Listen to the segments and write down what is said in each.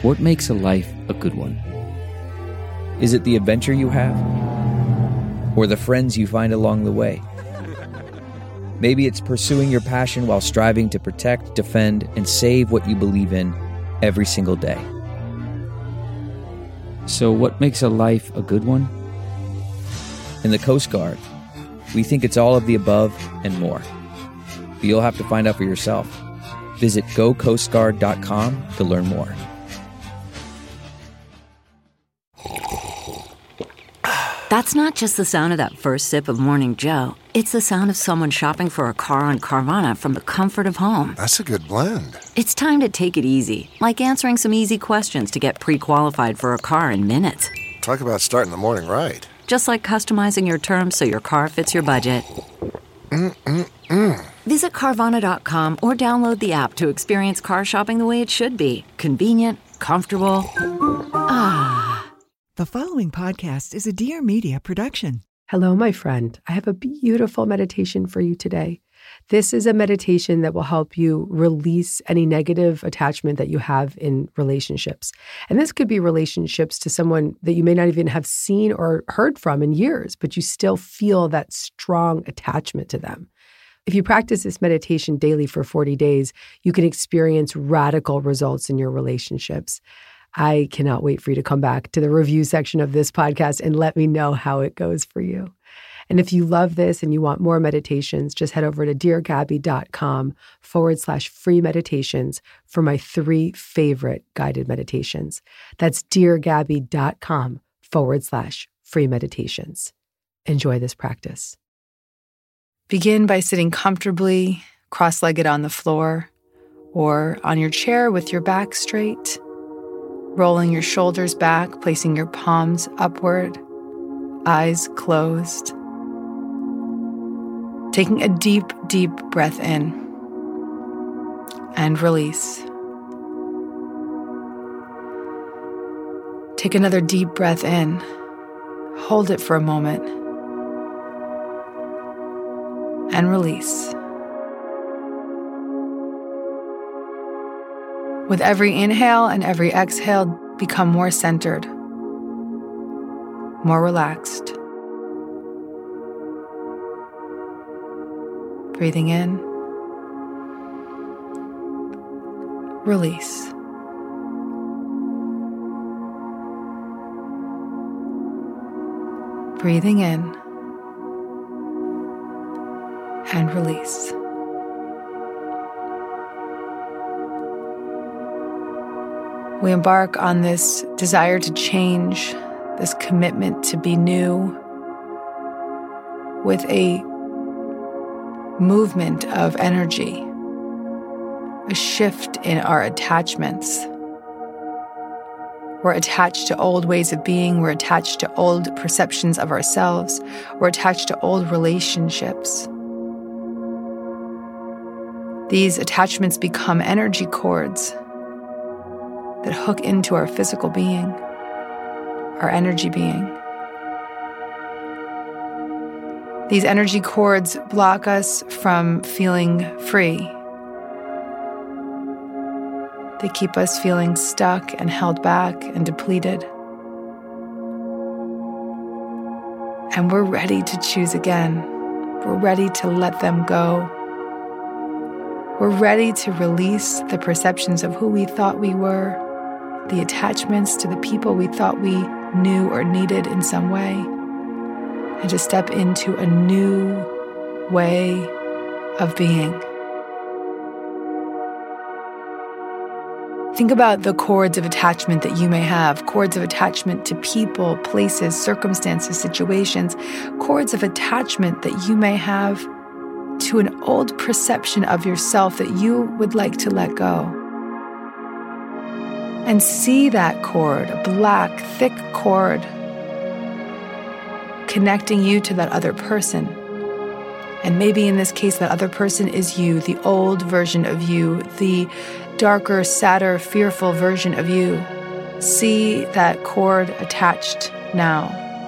What makes a life a good one? Is it the adventure you have? Or the friends you find along the way? Maybe it's pursuing your passion while striving to protect, defend, and save what you believe in every single day. So what makes a life a good one? In the Coast Guard, we think it's all of the above and more. But you'll have to find out for yourself. Visit gocoastguard.com to learn more. That's not just the sound of that first sip of Morning Joe. It's the sound of someone shopping for a car on Carvana from the comfort of home. That's a good blend. It's time to take it easy, like answering some easy questions to get pre-qualified for a car in minutes. Talk about starting the morning right. Just like customizing your terms so your car fits your budget. Visit Carvana.com or download the app to experience car shopping the way it should be. Convenient, comfortable. The following podcast is a Dear Media production. Hello, my friend. I have a beautiful meditation for you today. This is a meditation that will help you release any negative attachment that you have in relationships. And this could be relationships to someone that you may not even have seen or heard from in years, but you still feel that strong attachment to them. If you practice this meditation daily for 40 days, you can experience radical results in your relationships. I cannot wait for you to come back to the review section of this podcast and let me know how it goes for you. And if you love this and you want more meditations, just head over to deargabby.com/free meditations for my 3 favorite guided meditations. That's deargabby.com/free meditations. Enjoy this practice. Begin by sitting comfortably, cross-legged on the floor or on your chair with your back straight. Rolling your shoulders back, placing your palms upward, eyes closed. Taking a deep, deep breath in and release. Take another deep breath in. Hold it for a moment and release. With every inhale and every exhale, become more centered, more relaxed. Breathing in, release. Breathing in and release. We embark on this desire to change, this commitment to be new, with a movement of energy, a shift in our attachments. We're attached to old ways of being, we're attached to old perceptions of ourselves, we're attached to old relationships. These attachments become energy cords that hook into our physical being, our energy being. These energy cords block us from feeling free. They keep us feeling stuck and held back and depleted. And we're ready to choose again. We're ready to let them go. We're ready to release the perceptions of who we thought we were, the attachments to the people we thought we knew or needed in some way, and to step into a new way of being. Think about the cords of attachment that you may have, cords of attachment to people, places, circumstances, situations, cords of attachment that you may have to an old perception of yourself that you would like to let go. And see that cord, a black, thick cord, connecting you to that other person. And maybe in this case, that other person is you, the old version of you, the darker, sadder, fearful version of you. See that cord attached now.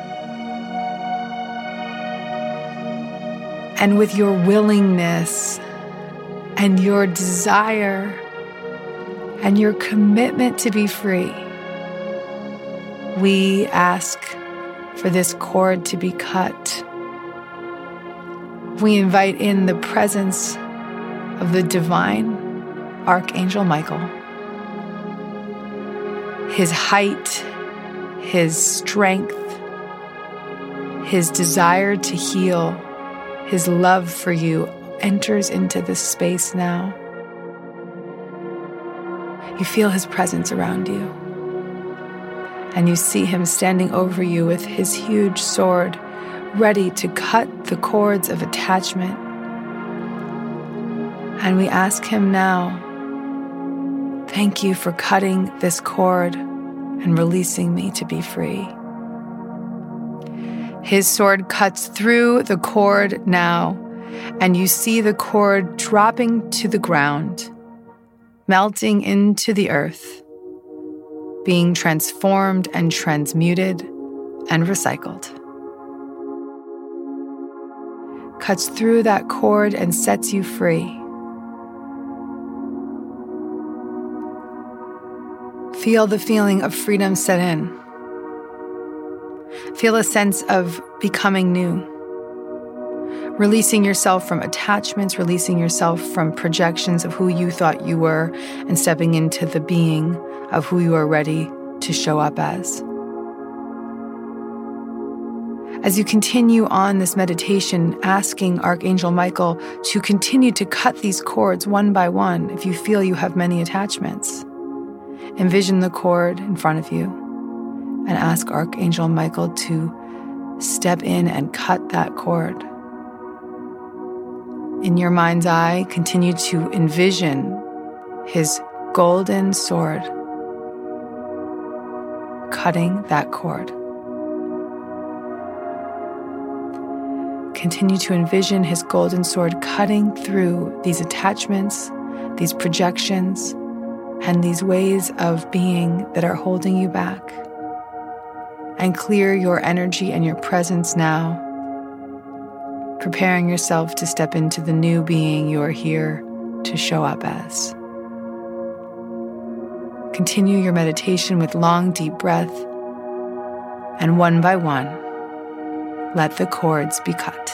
And with your willingness and your desire and your commitment to be free, we ask for this cord to be cut. We invite in the presence of the divine Archangel Michael. His height, his strength, his desire to heal, his love for you enters into this space now. You feel his presence around you, and you see him standing over you with his huge sword, ready to cut the cords of attachment. And we ask him now, thank you for cutting this cord and releasing me to be free. His sword cuts through the cord now, and you see the cord dropping to the ground, melting into the earth, being transformed and transmuted and recycled. Cuts through that cord and sets you free. Feel the feeling of freedom set in. Feel a sense of becoming new. Releasing yourself from attachments, releasing yourself from projections of who you thought you were, and stepping into the being of who you are ready to show up as. As you continue on this meditation, asking Archangel Michael to continue to cut these cords one by one if you feel you have many attachments. Envision the cord in front of you and ask Archangel Michael to step in and cut that cord. In your mind's eye, continue to envision his golden sword cutting that cord. Continue to envision his golden sword cutting through these attachments, these projections, and these ways of being that are holding you back. And clear your energy and your presence now, preparing yourself to step into the new being you are here to show up as. Continue your meditation with long, deep breath, and one by one, let the cords be cut.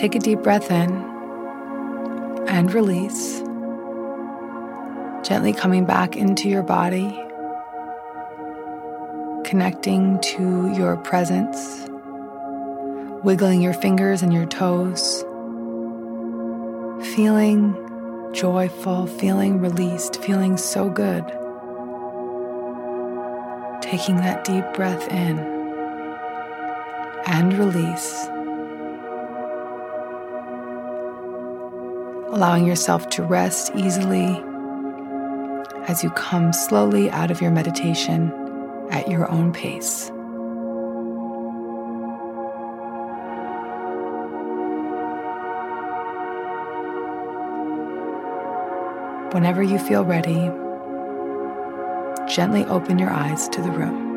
Take a deep breath in and release, gently coming back into your body, connecting to your presence, wiggling your fingers and your toes, feeling joyful, feeling released, feeling so good. Taking that deep breath in and release. Allowing yourself to rest easily as you come slowly out of your meditation at your own pace. Whenever you feel ready, gently open your eyes to the room.